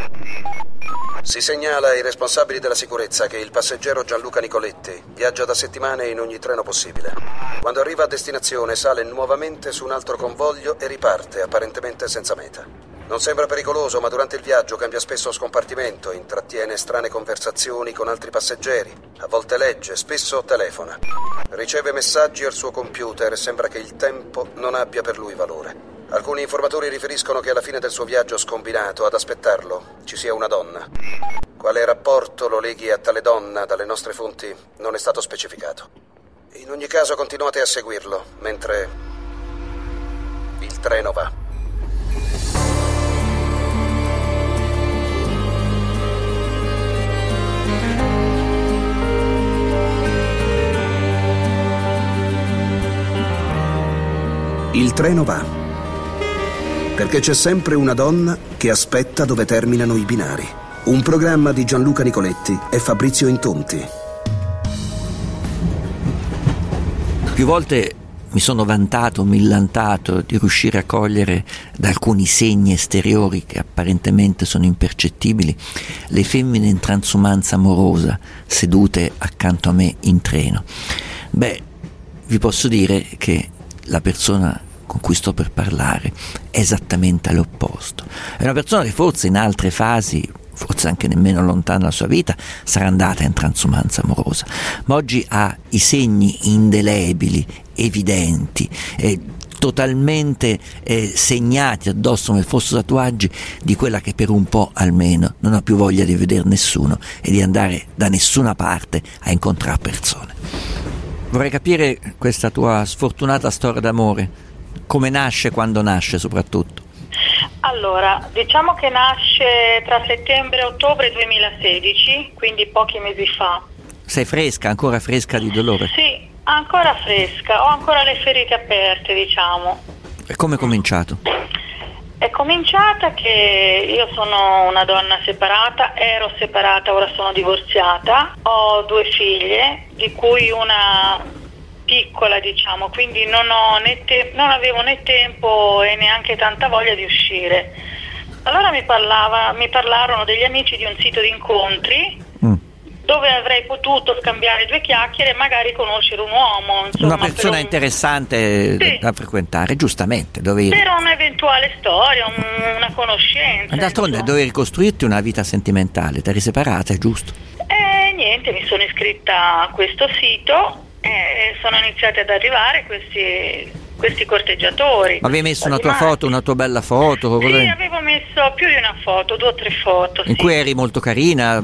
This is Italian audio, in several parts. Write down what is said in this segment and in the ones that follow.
Si segnala ai responsabili della sicurezza che il passeggero Gianluca Nicoletti viaggia da settimane in ogni treno possibile. Quando arriva a destinazione sale nuovamente su un altro convoglio e riparte, apparentemente senza meta. Non sembra pericoloso, ma durante il viaggio cambia spesso scompartimento, intrattiene strane conversazioni con altri passeggeri, a volte legge, spesso telefona. Riceve messaggi al suo computer e sembra che il tempo non abbia per lui valore. Alcuni informatori riferiscono che alla fine del suo viaggio scombinato ad aspettarlo ci sia una donna. Quale rapporto lo leghi a tale donna dalle nostre fonti non è stato specificato. In ogni caso continuate a seguirlo mentre il treno va. Il treno va. Perché c'è sempre una donna che aspetta dove terminano i binari. Un programma di Gianluca Nicoletti e Fabrizio Intonti. Più volte mi sono vantato, millantato di riuscire a cogliere da alcuni segni esteriori che apparentemente sono impercettibili le femmine in transumanza amorosa sedute accanto a me in treno. Vi posso dire che la persona con cui sto per parlare è esattamente all'opposto. È una persona che forse in altre fasi, forse anche nemmeno lontana dalla sua vita, sarà andata in transumanza amorosa, ma oggi ha i segni indelebili, evidenti, totalmente segnati addosso come fossero tatuaggi di quella che per un po' almeno non ha più voglia di vedere nessuno e di andare da nessuna parte a incontrare persone. Vorrei capire questa tua sfortunata storia d'amore. Come nasce, quando nasce soprattutto? Allora, diciamo che nasce tra settembre e ottobre 2016, quindi pochi mesi fa. Sei fresca, ancora fresca di dolore? Sì, ancora fresca, ho ancora le ferite aperte, diciamo. E come è cominciato? È cominciata che io sono una donna separata, ero separata, ora sono divorziata, ho 2 figlie, di cui una piccola, diciamo, quindi non avevo né tempo e neanche tanta voglia di uscire. Allora mi parlarono degli amici di un sito di incontri dove avrei potuto scambiare 2 chiacchiere e magari conoscere un uomo, insomma, una persona interessante, sì, da frequentare, giustamente, per un'eventuale storia, una conoscenza. Ma d'altronde dovevi ricostruirti una vita sentimentale, ti eri separata, è giusto? Niente, mi sono iscritta a questo sito e sono iniziati ad arrivare questi corteggiatori. Ma avevi messo una tua foto, una tua bella foto? Sì, avevo messo più di una foto, 2 o 3 foto. In cui eri molto carina?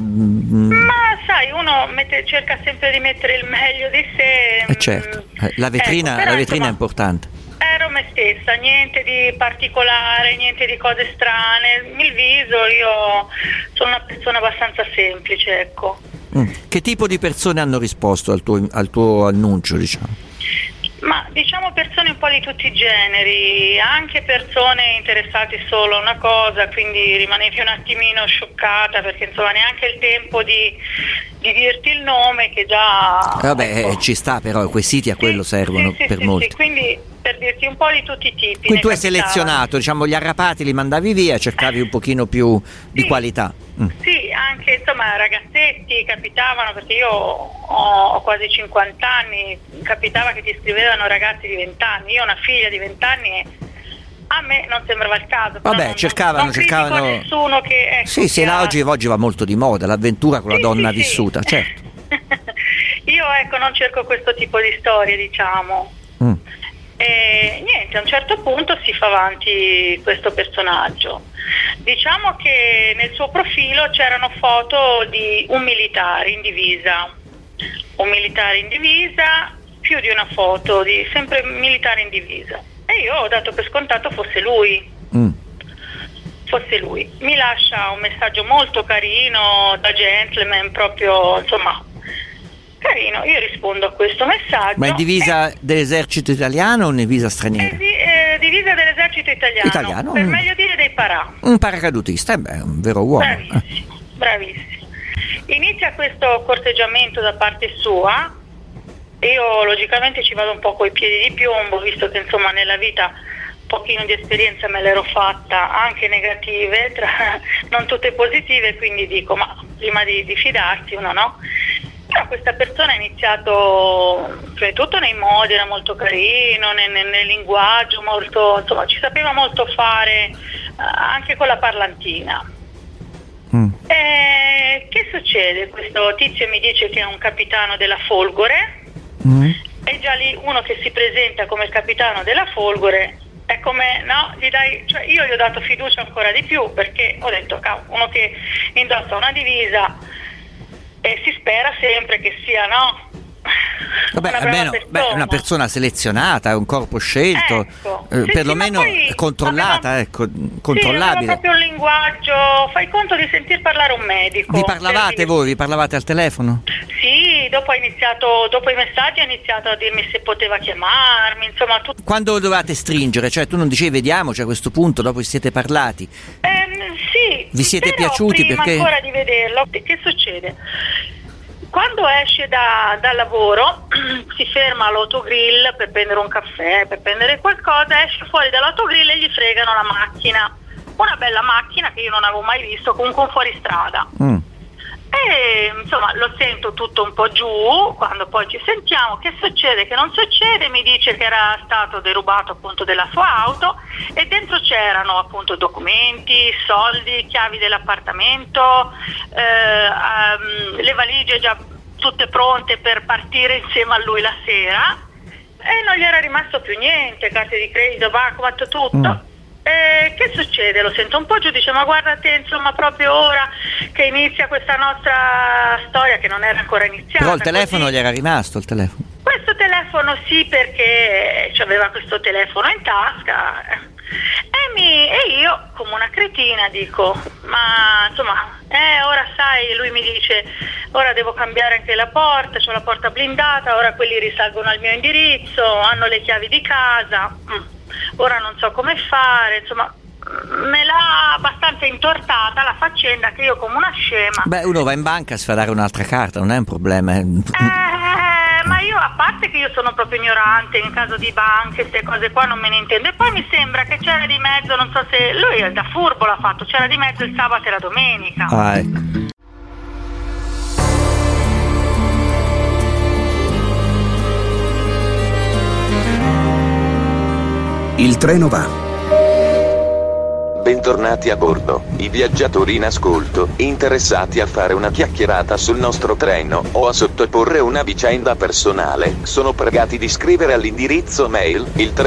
Ma sai, uno cerca sempre di mettere il meglio di sé. Certo, la vetrina è importante. Ero me stessa, niente di particolare, niente di cose strane. Il viso, io sono una persona abbastanza semplice, ecco. Che tipo di persone hanno risposto al tuo annuncio, diciamo? Ma diciamo persone un po' di tutti i generi, anche persone interessate solo a una cosa, quindi rimanevi un attimino scioccata perché insomma neanche il tempo di dirti il nome, che già... Vabbè, ci sta, però quei siti a quello servono per molti. Sì, quindi per dirti un po' di tutti i tipi. Quindi tu hai selezionato, diciamo, gli arrapati li mandavi via, cercavi un pochino più di qualità. Sì, anche insomma ragazzetti capitavano, perché io ho quasi 50 anni, capitava che ti scrivevano ragazzi di 20 anni, io ho una figlia di 20 anni e a me non sembrava il caso. Vabbè, cercavano nessuno che... Sì, oggi va molto di moda l'avventura con la donna vissuta, certo. Io non cerco questo tipo di storie, diciamo. E niente, a un certo punto si fa avanti questo personaggio. Diciamo che nel suo profilo c'erano foto di un militare in divisa, più di una foto di sempre militare in divisa, e io ho dato per scontato fosse lui. Mi lascia un messaggio molto carino, da gentleman, proprio insomma carino. Io rispondo a questo messaggio. Ma è divisa dell'esercito italiano o in divisa straniera? Divisa dell'esercito italiano. Per meglio dire dei parà. Un paracadutista, un vero uomo. Bravissimo. Inizia questo corteggiamento da parte sua. Io logicamente ci vado un po' coi piedi di piombo, visto che insomma nella vita pochino di esperienza me l'ero fatta, anche negative, non tutte positive, quindi dico, ma prima di fidarsi uno no. Però questa persona ha iniziato, prima di tutto nei modi, era molto carino, nel linguaggio, molto, insomma, ci sapeva molto fare, anche con la parlantina. Che succede? Questo tizio mi dice che è un capitano della Folgore, e già lì uno che si presenta come il capitano della Folgore è come, no, cioè io gli ho dato fiducia ancora di più, perché ho detto, uno che indossa una divisa e si spera sempre che sia, no? Vabbè, almeno una persona selezionata, un corpo scelto, ecco. Perlomeno controllata, controllabile. Sì, proprio un linguaggio, fai conto di sentir parlare un medico. Vi parlavate al telefono? Sì, dopo i messaggi ha iniziato a dirmi se poteva chiamarmi, insomma tutto. Quando dovevate stringere? Cioè tu non dicevi vediamoci a questo punto, dopo siete parlati? Sì. Vi siete però piaciuti? Prima perché ancora di vederlo, che succede? Quando esce dal lavoro si ferma all'autogrill per prendere un caffè, per prendere qualcosa, esce fuori dall'autogrill e gli fregano la macchina, una bella macchina che io non avevo mai visto, comunque un fuoristrada. E insomma lo sento tutto un po' giù, quando poi ci sentiamo, che succede, che non succede, mi dice che era stato derubato appunto della sua auto e dentro c'erano appunto documenti, soldi, chiavi dell'appartamento, le valigie già tutte pronte per partire insieme a lui la sera, e non gli era rimasto più niente, carte di credito, bancomat, tutto. Che succede? Lo sento un po' giù, dice, ma guarda te, insomma, proprio ora che inizia questa nostra storia, che non era ancora iniziata. Però il telefono così. gli era rimasto, il telefono? Questo telefono sì, perché aveva questo telefono in tasca, e io come una cretina dico, ma insomma, ora sai, lui mi dice, ora devo cambiare anche la porta, c'ho la porta blindata, ora quelli risalgono al mio indirizzo, hanno le chiavi di casa, ora non so come fare, insomma me l'ha abbastanza intortata la faccenda, che io come una scema. Beh, uno va in banca a sfadare un'altra carta, non è un problema. Ma io, a parte che io sono proprio ignorante in caso di banche, queste cose qua non me ne intendo, e poi mi sembra che c'era di mezzo, non so se lui da furbo l'ha fatto, c'era di mezzo il sabato e la domenica. Ecco. Il treno va. Bentornati a bordo, i viaggiatori in ascolto, interessati a fare una chiacchierata sul nostro treno o a sottoporre una vicenda personale, sono pregati di scrivere all'indirizzo mail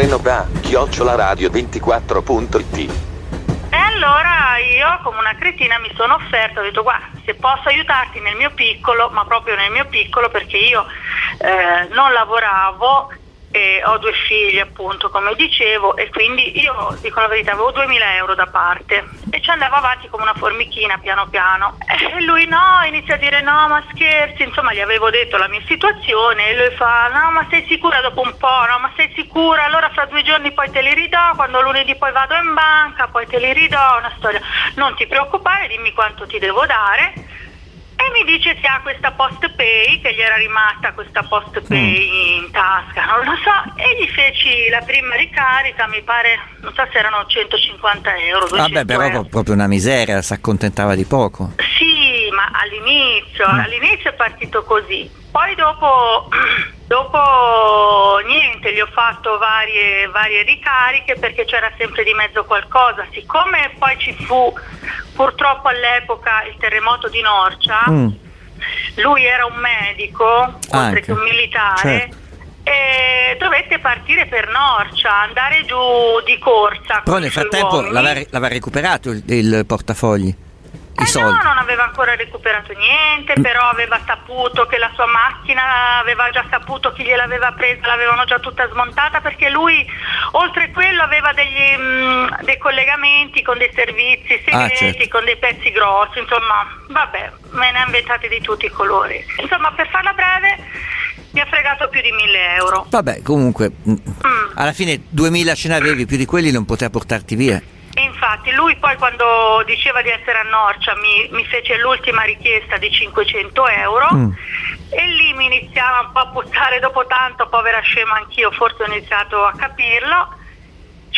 iltrenova@radio24.it. E allora io come una cretina mi sono offerta, ho detto, guarda, se posso aiutarti nel mio piccolo, ma proprio nel mio piccolo, perché io non lavoravo e ho 2 figli appunto, come dicevo, e quindi io, dico la verità, avevo 2.000 euro da parte e ci andavo avanti come una formichina piano piano, e lui inizia a dire no, ma scherzi, insomma gli avevo detto la mia situazione, e lui fa no, ma sei sicura, dopo un po', no, ma sei sicura, allora fra 2 giorni poi te li ridò, quando lunedì poi vado in banca, poi te li ridò, una storia, non ti preoccupare, dimmi quanto ti devo dare. E mi dice se ha questa post pay, che gli era rimasta questa post pay in tasca, non lo so, e gli feci la prima ricarica, mi pare, non so se erano 150 euro, 200 Vabbè, però euro. proprio una miseria, si accontentava di poco. Sì, ma all'inizio è partito così, poi dopo niente, gli ho fatto varie ricariche, perché c'era sempre di mezzo qualcosa, siccome poi ci fu purtroppo all'epoca il terremoto di Norcia, lui era un medico, oltre che un militare, certo. E dovette partire per Norcia, andare giù di corsa. Però nel frattempo l'aveva recuperato il portafogli? I soldi. No, non aveva ancora recuperato niente, però aveva saputo che la sua macchina, aveva già saputo chi gliel'aveva presa, l'avevano già tutta smontata, perché lui oltre quello aveva dei collegamenti con dei servizi segreti, certo. con dei pezzi grossi, insomma, vabbè, me ne ha inventati di tutti i colori. Insomma, per farla breve, mi ha fregato più di 1.000 euro. Vabbè, comunque alla fine 2.000 ce n'avevi, più di quelli non poteva portarti via. Infatti lui poi, quando diceva di essere a Norcia, mi fece l'ultima richiesta di 500 euro e lì mi iniziava un po' a puzzare, dopo tanto, povera scema anch'io, forse ho iniziato a capirlo.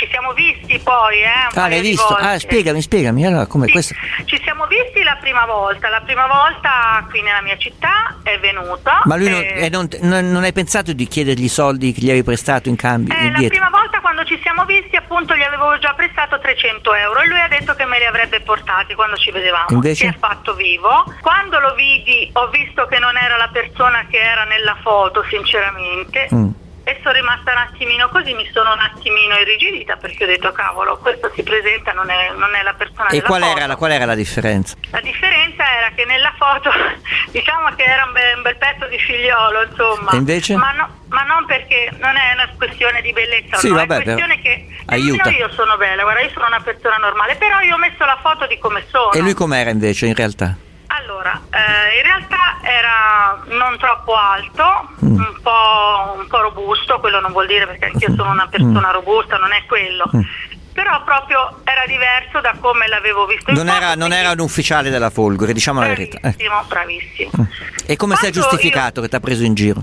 ci siamo visti poi, un paio l'hai di visto? volte. Spiegami, allora come Sì, questo? ci siamo visti la prima volta qui nella mia città, è venuto. Ma lui non hai pensato di chiedergli i soldi che gli avevi prestato in cambio? La prima volta quando ci siamo visti, appunto, gli avevo già prestato 300 euro e lui ha detto che me li avrebbe portati quando ci vedevamo. Invece? Si è fatto vivo. Quando lo vidi ho visto che non era la persona che era nella foto, sinceramente. E sono rimasta un attimino così, mi sono un attimino irrigidita, perché ho detto cavolo, questo si presenta, non è la persona e della foto. Qual era la differenza? La differenza era che nella foto diciamo che era un bel pezzo di figliolo, insomma. E invece? Ma non perché non è una questione di bellezza, sì, no, vabbè, è questione che aiuta. io sono bella, guarda, io sono una persona normale, però io ho messo la foto di come sono. E lui com'era invece in realtà? Allora, in realtà era non troppo alto, un po' robusto, quello non vuol dire, perché anch'io sono una persona robusta, non è quello. Però proprio era diverso da come l'avevo visto in foto. Non era un ufficiale della Folgore, diciamo la verità. Bravissimo. E come si è giustificato che ti ha preso in giro?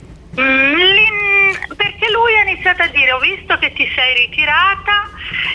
Perché lui ha iniziato a dire: ho visto che ti sei ritirata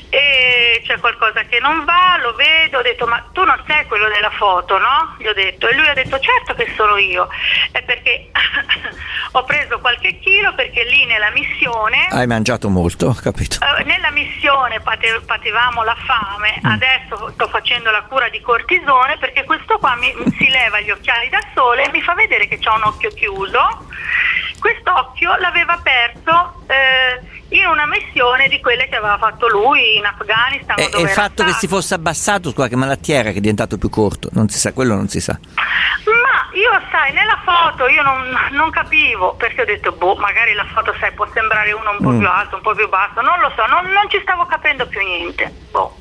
e c'è qualcosa che non va, lo vedo. Ho detto: ma tu non sei quello della foto, no? Gli ho detto. E lui ha detto: certo che sono io. È perché ho preso qualche chilo, perché lì nella missione hai mangiato molto, ho capito. Nella missione patevamo la fame. Adesso sto facendo la cura di cortisone, perché questo qua si leva gli occhiali da sole e mi fa vedere che c'ha un occhio chiuso. Quest'occhio l'aveva perso in una missione di quelle che aveva fatto lui in Afghanistan. E il fatto che si fosse abbassato, che malattia era che è diventato più corto? Non si sa, quello non si sa. Ma io, sai, nella foto io non capivo, perché ho detto, magari la foto, sai, può sembrare uno un po' più alto, un po' più basso, non lo so, non ci stavo capendo più niente.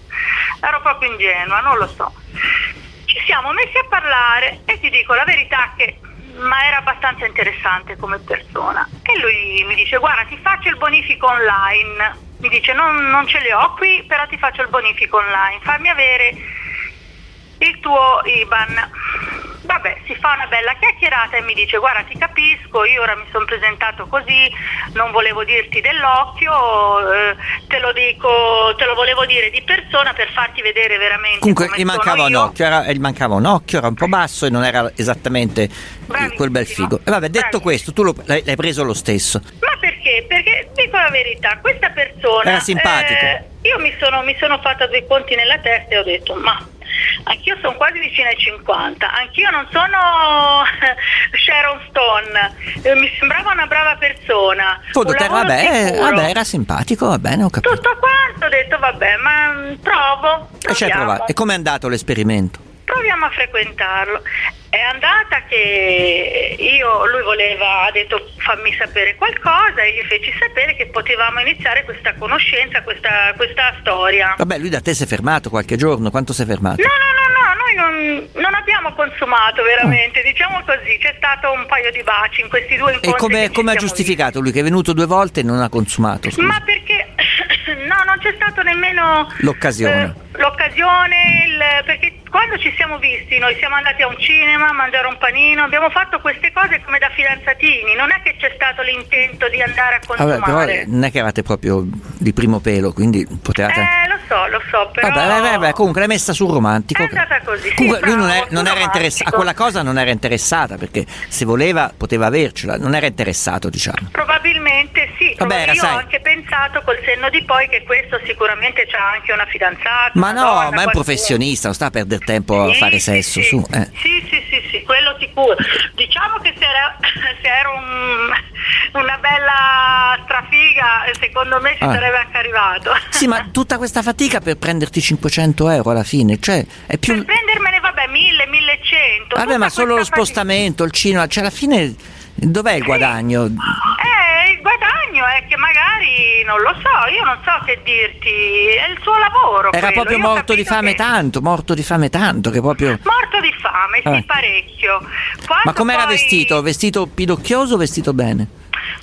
Ero proprio ingenua, non lo so. Ci siamo messi a parlare e ti dico la verità che era abbastanza interessante come persona. E lui mi dice: guarda, ti faccio il bonifico online. Mi dice: non ce li ho qui, però ti faccio il bonifico online, fammi avere il tuo IBAN. Vabbè, si fa una bella chiacchierata e mi dice: guarda, ti capisco, io ora mi sono presentato così, non volevo dirti dell'occhio, te lo volevo dire di persona per farti vedere veramente. Comunque come gli mancava un occhio, era un po' basso e non era esattamente quel bel figo. E vabbè, detto questo, tu l'hai preso lo stesso. Ma perché? Perché dico la verità, questa persona era simpatico. Io mi sono fatta due conti nella testa e ho detto: ma anch'io sono quasi vicina ai 50, anch'io non sono Sharon Stone, mi sembrava una brava persona. Vabbè, era simpatico, va bene, ho capito. Tutto quanto, ho detto vabbè, ma proviamo. E com'è andato l'esperimento? Proviamo a frequentarlo. È andata che lui ha detto fammi sapere qualcosa, e gli feci sapere che potevamo iniziare questa conoscenza, questa storia. Vabbè, lui da te si è fermato qualche giorno, quanto si è fermato? No, noi non abbiamo consumato veramente, diciamo così, c'è stato un paio di baci in questi due incontri. E come ha giustificato lui che è venuto 2 volte e non ha consumato? Scusa. Ma perché non c'è stato nemmeno l'occasione, perché quando ci siamo visti noi siamo andati a un cinema a mangiare un panino, abbiamo fatto queste cose come da fidanzatini, non è che c'è stato l'intento di andare a consumare. Vabbè, però non è che eravate proprio di primo pelo, quindi potevate... Lo so, però... Vabbè, comunque l'hai messa sul romantico. È andata così, comunque sì, lui non era interessato, a quella cosa non era interessata, perché se voleva poteva avercela, non era interessato, diciamo. Probabilmente sì, io ho anche pensato col senno di poi che questo sicuramente c'ha anche una fidanzata. Ma no, ma è un professionista, non sta a perdere tempo a fare sesso, su. Sì, quello sicuro. Diciamo che se era una bella strafiga, secondo me ci sarebbe anche arrivato. Sì, ma tutta questa fatica per prenderti 500 euro alla fine, cioè è più... Per prendermene, 1000, 1100. Vabbè, ma solo lo spostamento, il cinema, cioè alla fine dov'è il guadagno? Il guadagno è che magari, non lo so, io non so che dirti, è il suo lavoro. Era proprio morto di fame tanto che proprio... Morto di fame, sì, parecchio. Ma com'era vestito? Vestito pidocchioso o vestito bene?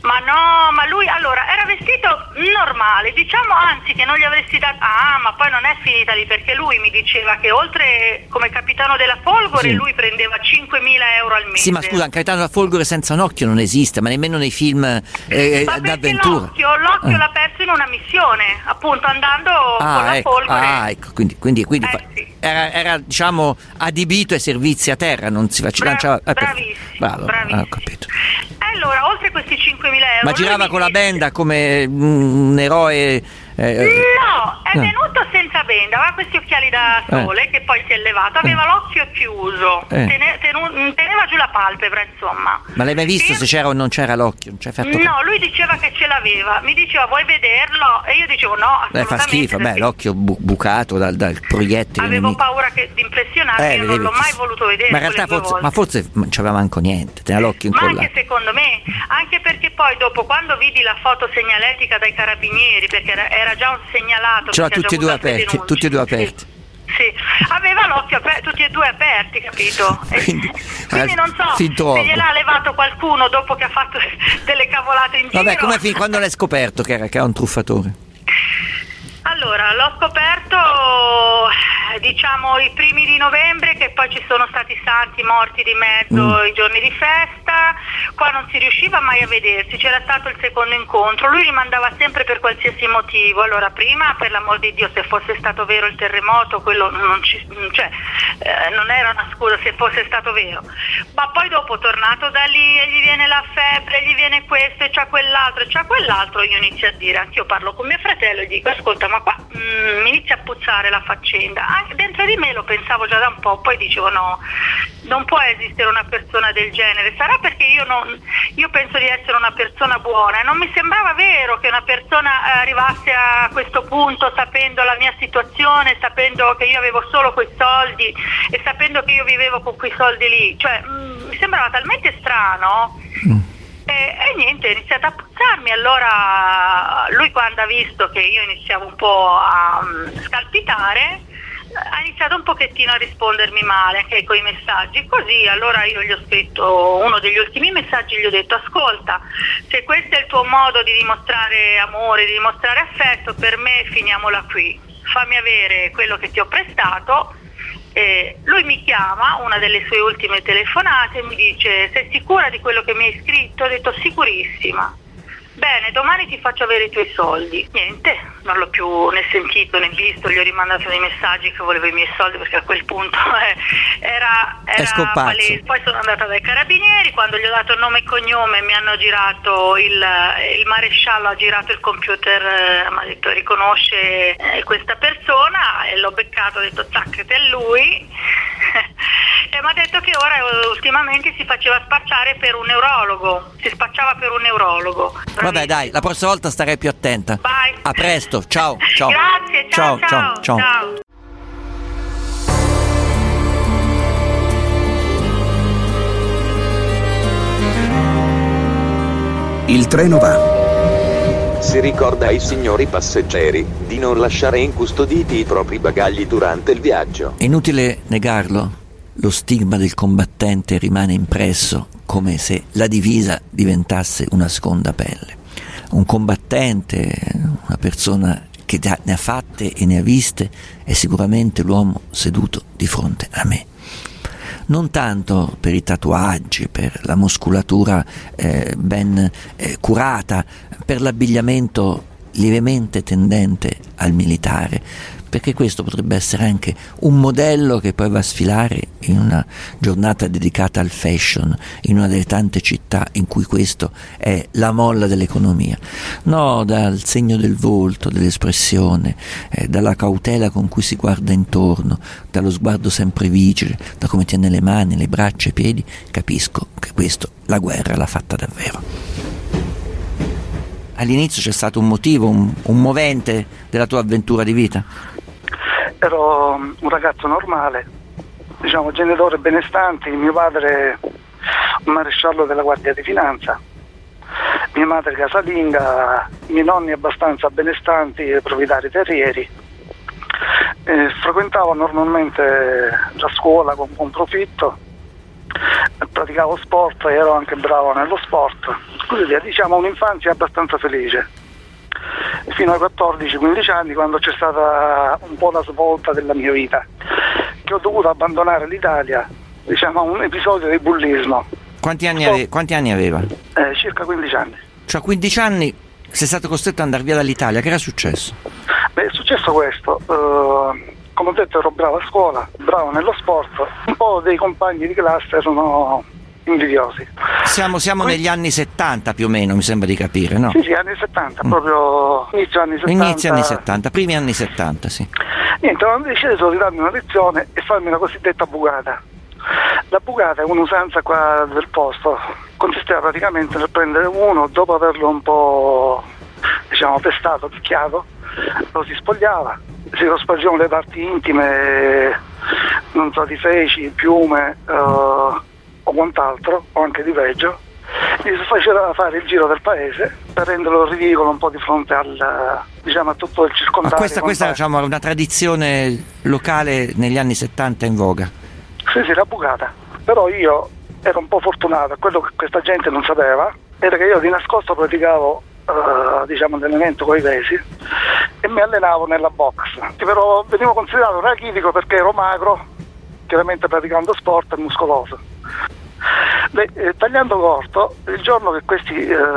Ma no, ma lui allora era vestito normale, diciamo, anzi che non gli avresti dato. Ma poi non è finita lì, perché lui mi diceva che oltre come capitano della Folgore lui prendeva 5.000 euro al mese. Sì, ma scusa, un capitano della Folgore senza un occhio non esiste, ma nemmeno nei film d'avventura. L'occhio l'ha perso in una missione, appunto andando con la Folgore. Ecco, quindi sì. era diciamo adibito ai servizi a terra, non si lanciava. Bravissimo. Ho capito. Allora, oltre questi 5.000 euro... Ma girava con la benda come un eroe... No, è venuto senza benda, aveva questi occhiali da sole che poi si è levato, aveva l'occhio chiuso, teneva giù la palpebra, insomma. Ma l'hai mai visto se c'era o non c'era l'occhio? No, lui diceva che ce l'aveva, mi diceva vuoi vederlo? E io dicevo no, assolutamente. Fa schifo, l'occhio bucato dal proiettile. Avevo paura di impressionarmi, io non l'ho mai voluto vedere. Ma in realtà forse non c'aveva manco niente, teneva l'occhio incollato. Ma anche secondo me, anche perché poi dopo quando vidi la foto segnaletica dai carabinieri, perché era già un segnalato, c'era tutti e due aperti. Sì, aveva l'occhio tutti e due aperti, capito? Quindi non so se gliel'ha levato qualcuno dopo che ha fatto delle cavolate in giro. Vabbè, quando l'hai scoperto che era un truffatore? Allora, l'ho scoperto diciamo i primi di novembre, che poi ci sono stati santi morti di mezzo, i giorni di festa, qua non si riusciva mai a vedersi, c'era stato il secondo incontro, lui rimandava sempre per qualsiasi motivo. Allora prima, per l'amor di Dio, se fosse stato vero il terremoto, quello non era una scusa se fosse stato vero, ma poi dopo tornato da lì e gli viene la febbre, gli viene questo e c'ha quell'altro, io inizio a dire, anch'io parlo con mio fratello e dico ascolta, ma qua mi inizia a puzzare la faccenda. Anche dentro di me lo pensavo già da un po', poi dicevo no, non può esistere una persona del genere. Sarà perché io penso di essere una persona buona e non mi sembrava vero che una persona arrivasse a questo punto sapendo la mia situazione, sapendo che io avevo solo quei soldi e sapendo che io vivevo con quei soldi lì, cioè mi sembrava talmente strano. E niente, è iniziato a puzzarmi. Allora lui, quando ha visto che io iniziavo un po' a scalpitare, ha iniziato un pochettino a rispondermi male anche con i messaggi, così. Allora io gli ho scritto uno degli ultimi messaggi, gli ho detto ascolta, se questo è il tuo modo di dimostrare amore, di dimostrare affetto, per me finiamola qui, fammi avere quello che ti ho prestato. Lui mi chiama, una delle sue ultime telefonate, e mi dice sei sicura di quello che mi hai scritto? Ho detto sicurissima. Bene, domani ti faccio avere i tuoi soldi. Niente, non l'ho più né sentito né visto, gli ho rimandato dei messaggi che volevo i miei soldi, perché a quel punto era palese. Poi sono andata dai carabinieri, quando gli ho dato nome e cognome mi hanno girato il maresciallo ha girato il computer, mi ha detto riconosce questa persona, e l'ho beccato, ho detto zac, è lui. E mi ha detto che ora ultimamente si faceva spacciare per un neurologo, si spacciava per un neurologo. Vabbè dai, la prossima volta starei più attenta. Vai. A presto, ciao. Grazie, ciao. Il treno va. Si ricorda ai signori passeggeri di non lasciare incustoditi i propri bagagli durante il viaggio. È inutile negarlo, lo stigma del combattente rimane impresso come se la divisa diventasse una seconda pelle. Un combattente, una persona che ne ha fatte e ne ha viste, è sicuramente l'uomo seduto di fronte a me. Non tanto per i tatuaggi, per la muscolatura ben curata, per l'abbigliamento lievemente tendente al militare, perché questo potrebbe essere anche un modello che poi va a sfilare in una giornata dedicata al fashion, in una delle tante città in cui questo è la molla dell'economia. No, dal segno del volto, dell'espressione, dalla cautela con cui si guarda intorno, dallo sguardo sempre vigile, da come tiene le mani, le braccia e i piedi, capisco che questo la guerra l'ha fatta davvero. All'inizio c'è stato un motivo, un movente della tua avventura di vita? Ero un ragazzo normale, diciamo genitore benestanti, mio padre un maresciallo della Guardia di Finanza, mia madre casalinga, i miei nonni abbastanza benestanti, proprietari terrieri. Frequentavo normalmente la scuola con buon profitto praticavo sport e ero anche bravo nello sport, così via, diciamo un'infanzia abbastanza felice, fino ai 14-15 anni, quando c'è stata un po' la svolta della mia vita, che ho dovuto abbandonare l'Italia, diciamo un episodio di bullismo. Quanti anni aveva? Circa 15 anni. Cioè a 15 anni sei stato costretto ad andare via dall'Italia, che era successo? È successo questo, come ho detto ero bravo a scuola, bravo nello sport, un po' dei compagni di classe erano invidiosi. Siamo negli anni 70 più o meno, mi sembra di capire, no? Sì, anni 70, proprio inizio anni 70. Inizio anni 70, primi anni 70, sì. Niente, ho deciso di darmi una lezione e farmi una cosiddetta bucata. La bucata è un'usanza qua del posto, consisteva praticamente nel prendere uno, dopo averlo un po', diciamo, pestato, picchiato, lo si spogliava, si rospargevano le parti intime, non so, di feci, piume o quant'altro, o anche di peggio, gli si faceva fare il giro del paese per renderlo ridicolo un po' di fronte al, diciamo, a tutto il circondario. Ma questa diciamo, è una tradizione locale negli anni 70 in voga. Sì, la bucata. Però io ero un po' fortunato, quello che questa gente non sapeva era che io di nascosto praticavo diciamo allenamento con i pesi e mi allenavo nella box, però venivo considerato rachitico perché ero magro, chiaramente praticando sport e muscoloso. Tagliando corto, il giorno che questi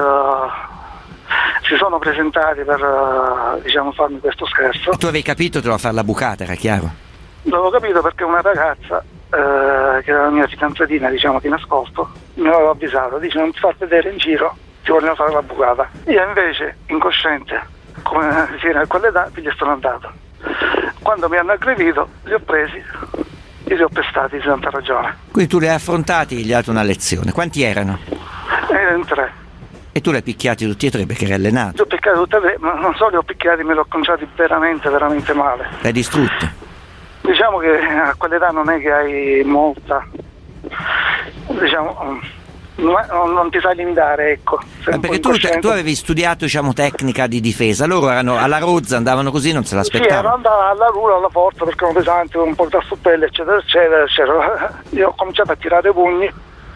si sono presentati per diciamo farmi questo scherzo. Tu avevi capito che doveva fare la bucata, era chiaro? L'avevo capito perché una ragazza che era la mia fidanzatina, diciamo di nascosto, mi aveva avvisato, dice non ti far vedere in giro, ti vogliono fare la bucata. Io invece, incosciente, come si era a quell'età, gli sono andato. Quando mi hanno aggredito, li ho presi e li ho pestati di tanta ragione. Quindi tu li hai affrontati e gli hai dato una lezione. Quanti erano? Erano 3. E tu li hai picchiati tutti e 3 perché eri allenato? Li ho picchiati tutti e 3, ma non solo li ho picchiati, me li ho conciati veramente male. Li hai distrutti? Diciamo che a quell'età non è che hai molta, diciamo, non ti sai limitare, ecco. Perché tu avevi studiato, diciamo, tecnica di difesa, loro erano alla rozza, andavano così, non se l'aspettavano. Sì, andavano alla rula, alla forza, perché erano pesanti, un po' da suppelle, eccetera. Io ho cominciato a tirare pugni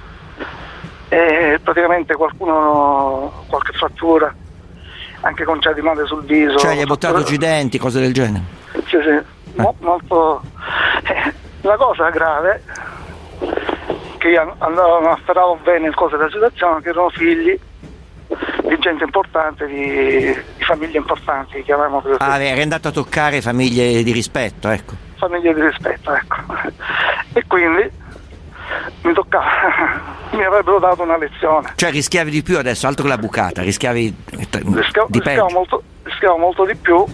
e praticamente qualche frattura, anche conciati male sul viso. Cioè gli hai buttato giù i denti, cose del genere? Sì. Molto. La cosa grave che io afferravo bene il coso della situazione, che erano figli di gente importante, di famiglie importanti, chiamiamo così. Eri andato a toccare famiglie di rispetto, ecco. Famiglie di rispetto, ecco. E quindi mi toccava, mi avrebbero dato una lezione. Cioè rischiavi di più adesso, altro che la bucata, rischiavi di peggio. Rischiavo molto di più.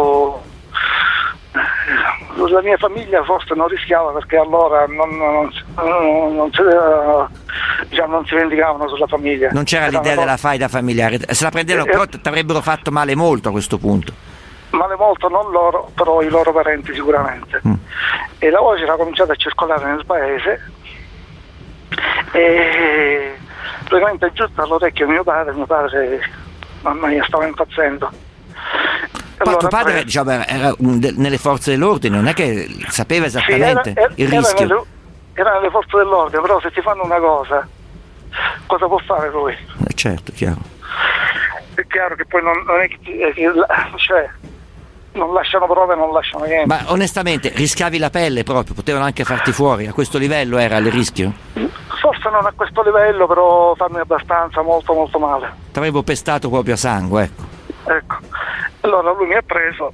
La mia famiglia forse non rischiava perché allora non si vendicavano sulla famiglia. Non c'era l'idea della faida familiare. Se la prendevano, però ti avrebbero fatto male molto a questo punto. Male molto non loro, però i loro parenti sicuramente. E la voce era cominciata a circolare nel paese e praticamente giusto all'orecchio mio padre, mamma mia, stava impazzendo. Poi tuo padre diciamo, era nelle forze dell'ordine, non è che sapeva esattamente il rischio. Era nelle forze dell'ordine, però se ti fanno una cosa può fare lui? Certo, chiaro. È chiaro che poi non è che cioè, non lasciano prove, non lasciano niente. Ma onestamente rischiavi la pelle proprio, potevano anche farti fuori, a questo livello era il rischio? Forse non a questo livello, però farmi abbastanza, molto molto male. Ti avevo pestato proprio a sangue, ecco. Allora lui mi ha preso,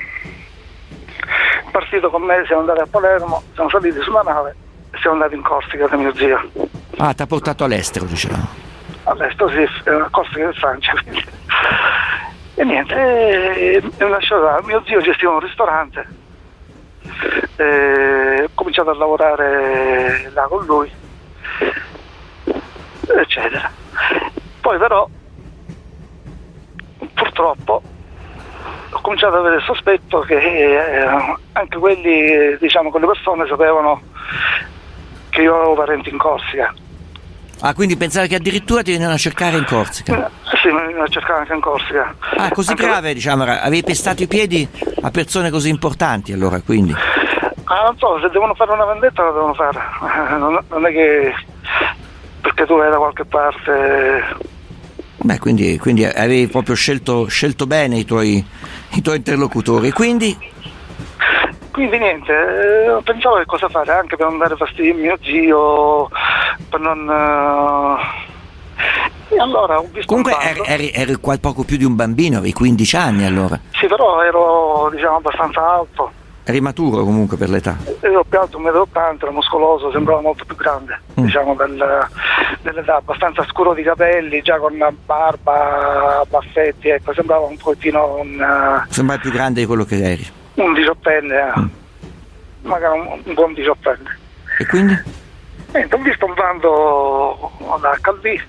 partito con me, siamo andati a Palermo, siamo saliti sulla nave e siamo andati in Corsica da mio zio. Ah, ti ha portato all'estero, diciamo. All'estero, sì, Corsica del Francia. E niente, mi lasciato, mio zio gestiva un ristorante, ho cominciato a lavorare là con lui, eccetera. Poi però, purtroppo, ho cominciato ad avere il sospetto che anche quelli, diciamo, quelle persone sapevano che io avevo parenti in Corsica. Ah, quindi pensavi che addirittura ti venivano a cercare in Corsica? Sì, mi venivano a cercare anche in Corsica. Ah, così anche grave, diciamo, avevi pestato i piedi a persone così importanti allora, quindi? Non so, se devono fare una vendetta la devono fare, non è che che tu vai da qualche parte. Beh, quindi avevi proprio scelto bene i tuoi interlocutori, quindi niente, pensavo che cosa fare, anche per non dare fastidio a mio zio, per non... E allora ho visto comunque un bando. eri poco più di un bambino, avevi 15 anni allora. Sì, però ero, diciamo, abbastanza alto. Eri maturo comunque per l'età. Ero più alto, 1,80 m, ero muscoloso, sembrava molto più grande, diciamo, dell'età, abbastanza scuro di capelli, già con barba, baffetti, ecco, sembrava un pochettino Sembrava più grande di quello che eri. Un diciottenne, magari un buon diciottenne. E quindi? Niente, ho visto un bando da Calvi,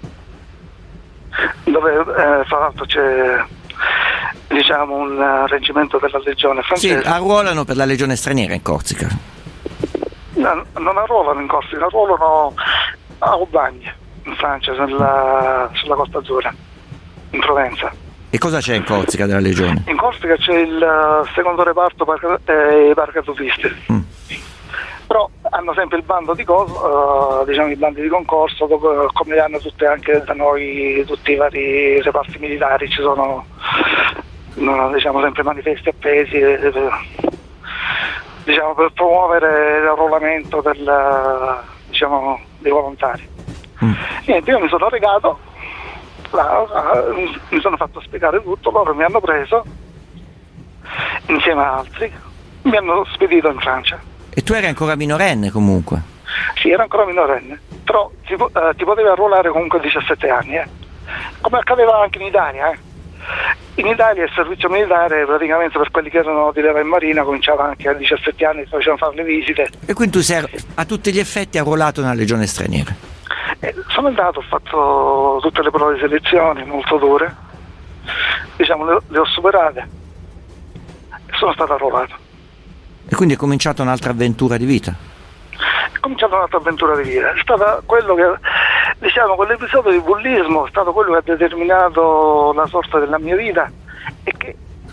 dove tra l'altro c'è, diciamo, un reggimento della legione francese. Sì, arruolano per la legione straniera in Corsica. No, non arruolano in Corsica, arruolano a Aubagne, in Francia, sulla Costa Azzurra, in Provenza. E cosa c'è in Corsica della legione? In Corsica c'è il secondo reparto paracadutisti. Però hanno sempre il bando di diciamo, i bandi di concorso, come li hanno tutte anche da noi, tutti i vari reparti militari, ci sono, diciamo, sempre manifesti appesi, diciamo, per promuovere l'arruolamento diciamo, dei volontari. Niente, io mi sono recato, mi sono fatto spiegare tutto, loro mi hanno preso insieme a altri, mi hanno spedito in Francia. E tu eri ancora minorenne comunque? Sì, ero ancora minorenne, però ti potevi arruolare comunque a 17 anni, come accadeva anche in Italia. In Italia il servizio militare praticamente per quelli che erano di leva in marina cominciava anche a 17 anni, facevano fare le visite. E quindi tu sei a tutti gli effetti arruolato nella legione straniera? Sono andato, ho fatto tutte le prove di selezione molto dure, diciamo le ho superate e sono stato arruolato. E quindi è cominciata un'altra avventura di vita? È cominciata un'altra avventura di vita, è stato quello che, diciamo, quell'episodio di bullismo è stato quello che ha determinato la sorte della mia vita e che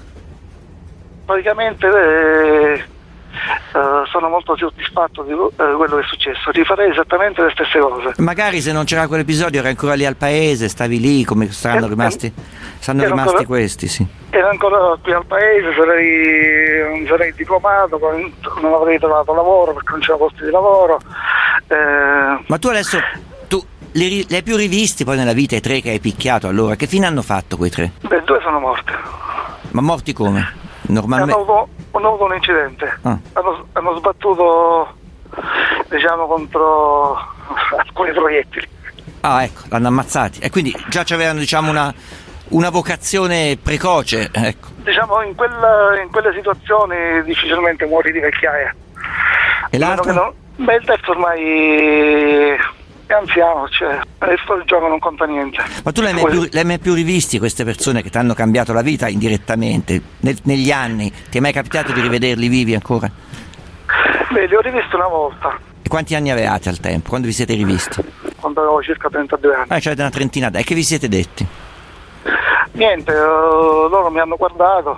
praticamente sono molto soddisfatto di quello che è successo. Rifarei esattamente le stesse cose. Magari se non c'era quell'episodio eri ancora lì al paese, stavi lì, come saranno rimasti ancora, questi, sì. Ero ancora qui al paese, mi sarei diplomato, non avrei trovato lavoro perché non c'era posti di lavoro. Ma tu adesso li hai più rivisti poi nella vita, i 3 che hai picchiato, allora che fine hanno fatto quei 3? Beh, 2 sono morti. Ma morti come? Normalmente hanno avuto un incidente. Hanno sbattuto, diciamo, contro alcuni proiettili. Ah, ecco, l'hanno ammazzati. E quindi già c'avevano, diciamo, una vocazione precoce, ecco. Diciamo, in quelle situazioni difficilmente muori di vecchiaia. E l'altro? Il terzo ormai è anziano, cioè adesso il gioco non conta niente. Ma tu l'hai mai più rivisti queste persone che ti hanno cambiato la vita indirettamente negli anni? Ti è mai capitato di rivederli vivi ancora? Beh, li ho rivisti una volta. E quanti anni avevate al tempo? Quando vi siete rivisti? Quando avevo circa 32 anni. Cioè una trentina d'anni. E che vi siete detti? Niente, loro mi hanno guardato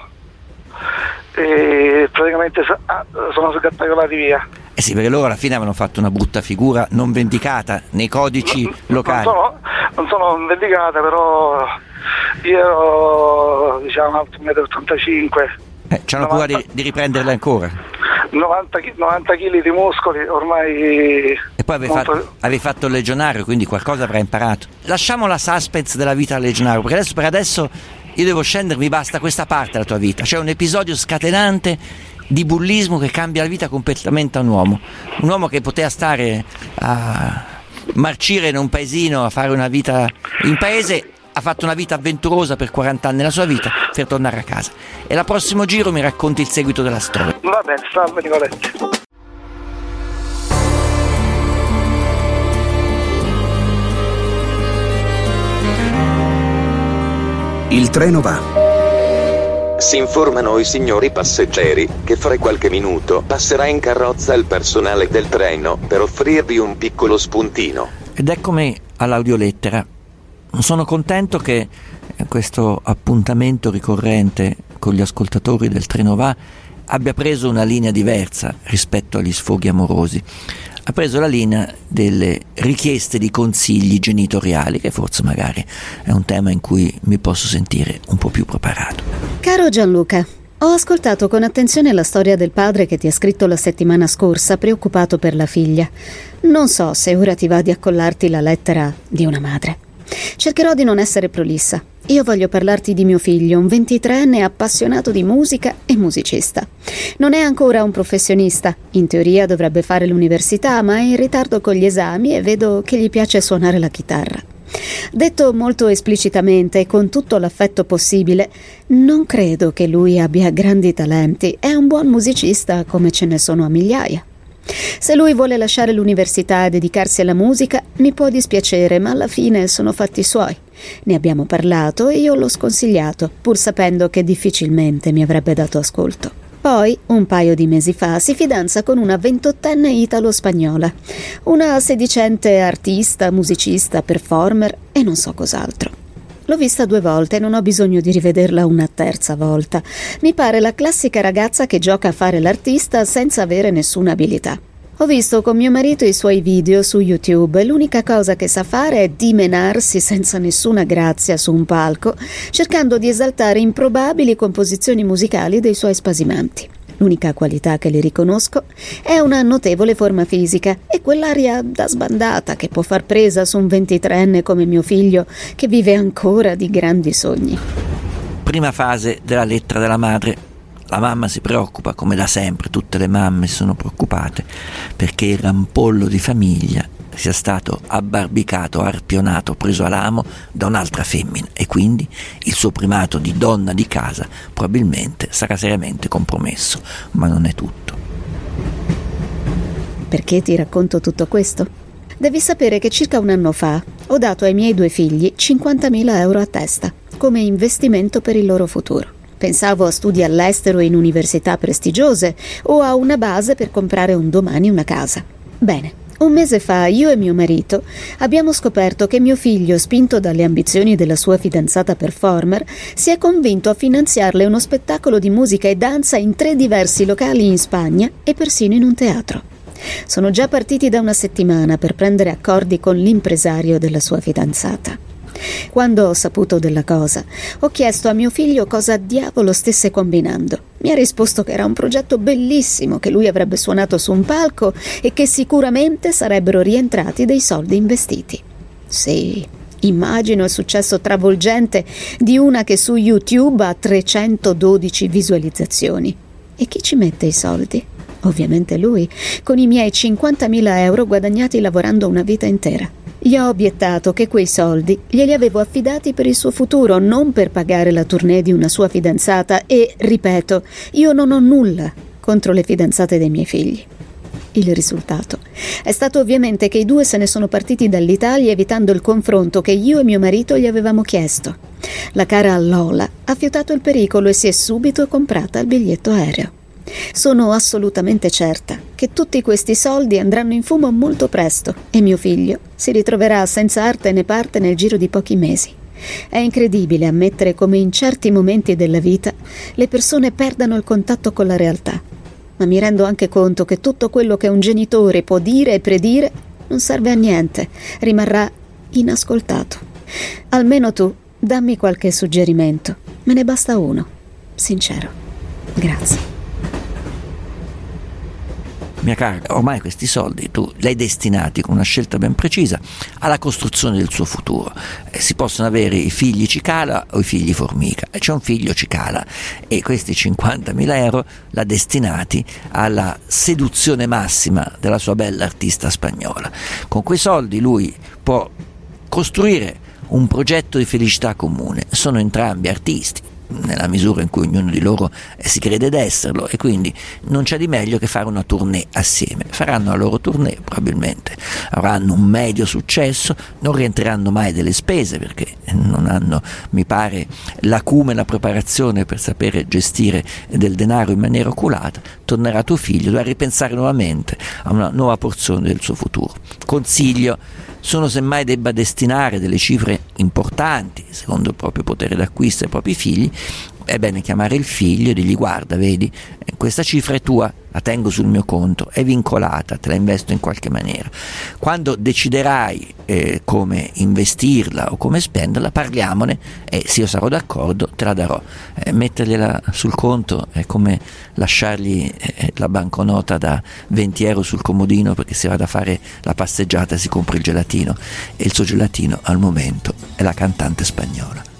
e praticamente sono sgattaiolati via. Eh sì, perché loro alla fine avevano fatto una brutta figura non vendicata nei codici locali. Non sono vendicata, però io ero, diciamo, alto 1,85 m. C'hanno paura di riprenderle ancora? 90 kg di muscoli ormai. E poi avevi fatto il legionario, quindi qualcosa avrai imparato. Lasciamo la suspense della vita al legionario, perché per adesso io devo scendere, mi basta questa parte della tua vita. C'è un episodio scatenante di bullismo che cambia la vita completamente a un uomo che poteva stare a marcire in un paesino, a fare una vita in paese, ha fatto una vita avventurosa per 40 anni nella sua vita per tornare a casa. E al prossimo giro mi racconti il seguito della storia. Va bene, salve Nicoletti. Il treno va. Si informano i signori passeggeri che fra qualche minuto passerà in carrozza il personale del treno per offrirvi un piccolo spuntino. Ed eccomi all'audiolettera. Sono contento che questo appuntamento ricorrente con gli ascoltatori del Treno Va abbia preso una linea diversa rispetto agli sfoghi amorosi. ha preso la linea delle richieste di consigli genitoriali, che forse magari è un tema in cui mi posso sentire un po' più preparato. Caro Gianluca, ho ascoltato con attenzione la storia del padre che ti ha scritto la settimana scorsa, preoccupato per la figlia. Non so se ora ti va di accollarti la lettera di una madre. Cercherò di non essere prolissa. Io voglio parlarti di mio figlio, un 23enne appassionato di musica e musicista. Non è ancora un professionista. In teoria dovrebbe fare l'università, ma è in ritardo con gli esami e vedo che gli piace suonare la chitarra. Detto molto esplicitamente e con tutto l'affetto possibile, non credo che lui abbia grandi talenti. È un buon musicista come ce ne sono a migliaia. Se lui vuole lasciare l'università e dedicarsi alla musica, mi può dispiacere, ma alla fine sono fatti suoi. Ne abbiamo parlato e io l'ho sconsigliato, pur sapendo che difficilmente mi avrebbe dato ascolto. Poi, un paio di mesi fa, si fidanza con una 28enne italo-spagnola, una sedicente artista, musicista, performer e non so cos'altro. L'ho vista 2 volte e non ho bisogno di rivederla una terza volta. Mi pare la classica ragazza che gioca a fare l'artista senza avere nessuna abilità. Ho visto con mio marito i suoi video su YouTube e l'unica cosa che sa fare è dimenarsi senza nessuna grazia su un palco, cercando di esaltare improbabili composizioni musicali dei suoi spasimanti. L'unica qualità che le riconosco è una notevole forma fisica e quell'aria da sbandata che può far presa su un 23enne come mio figlio, che vive ancora di grandi sogni. Prima fase della lettera della madre. La mamma si preoccupa, come da sempre tutte le mamme si sono preoccupate, perché il rampollo di famiglia sia stato abbarbicato, arpionato, preso a lamo da un'altra femmina e quindi il suo primato di donna di casa probabilmente sarà seriamente compromesso, ma non è tutto. Perché ti racconto tutto questo? Devi sapere che circa un anno fa ho dato ai miei 2 figli 50.000 euro a testa come investimento per il loro futuro. Pensavo a studi all'estero in università prestigiose o a una base per comprare un domani una casa. Bene, un mese fa io e mio marito abbiamo scoperto che mio figlio, spinto dalle ambizioni della sua fidanzata performer, si è convinto a finanziarle uno spettacolo di musica e danza in 3 diversi locali in Spagna e persino in un teatro. Sono già partiti da una settimana per prendere accordi con l'impresario della sua fidanzata. Quando ho saputo della cosa, ho chiesto a mio figlio cosa diavolo stesse combinando. Mi ha risposto che era un progetto bellissimo, che lui avrebbe suonato su un palco e che sicuramente sarebbero rientrati dei soldi investiti. Sì, immagino il successo travolgente di una che su YouTube ha 312 visualizzazioni. E chi ci mette i soldi? Ovviamente lui, con i miei 50.000 euro guadagnati lavorando una vita intera. Gli ho obiettato che quei soldi glieli avevo affidati per il suo futuro, non per pagare la tournée di una sua fidanzata e, ripeto, io non ho nulla contro le fidanzate dei miei figli. Il risultato è stato ovviamente che i 2 se ne sono partiti dall'Italia evitando il confronto che io e mio marito gli avevamo chiesto. La cara Lola ha fiutato il pericolo e si è subito comprata il biglietto aereo. Sono assolutamente certa che tutti questi soldi andranno in fumo molto presto e mio figlio si ritroverà senza arte né parte nel giro di pochi mesi. È incredibile ammettere come in certi momenti della vita le persone perdano il contatto con la realtà, ma mi rendo anche conto che tutto quello che un genitore può dire e predire non serve a niente, rimarrà inascoltato. Almeno tu dammi qualche suggerimento, me ne basta uno, sincero. Grazie. Mia cara, ormai questi soldi tu li hai destinati con una scelta ben precisa alla costruzione del suo futuro. Si possono avere i figli cicala o i figli formica, e c'è un figlio cicala e questi 50.000 euro l'ha destinati alla seduzione massima della sua bella artista spagnola. Con quei soldi lui può costruire un progetto di felicità comune. Sono entrambi artisti, nella misura in cui ognuno di loro si crede d'esserlo, e quindi non c'è di meglio che fare una tournée assieme. Faranno la loro tournée, probabilmente avranno un medio successo, non rientreranno mai delle spese perché non hanno, mi pare, l'acume e la preparazione per sapere gestire del denaro in maniera oculata. Tornerà tuo figlio, dovrà ripensare nuovamente a una nuova porzione del suo futuro. Consiglio: sono semmai debba destinare delle cifre importanti secondo il proprio potere d'acquisto ai propri figli, è bene chiamare il figlio e dirgli: guarda, vedi, questa cifra è tua, la tengo sul mio conto, è vincolata, te la investo in qualche maniera. Quando deciderai come investirla o come spenderla, parliamone, e se io sarò d'accordo te la darò. Mettergliela sul conto è come lasciargli la banconota da 20 euro sul comodino perché si vada a fare la passeggiata e si compra il gelatino, e il suo gelatino al momento è la cantante spagnola.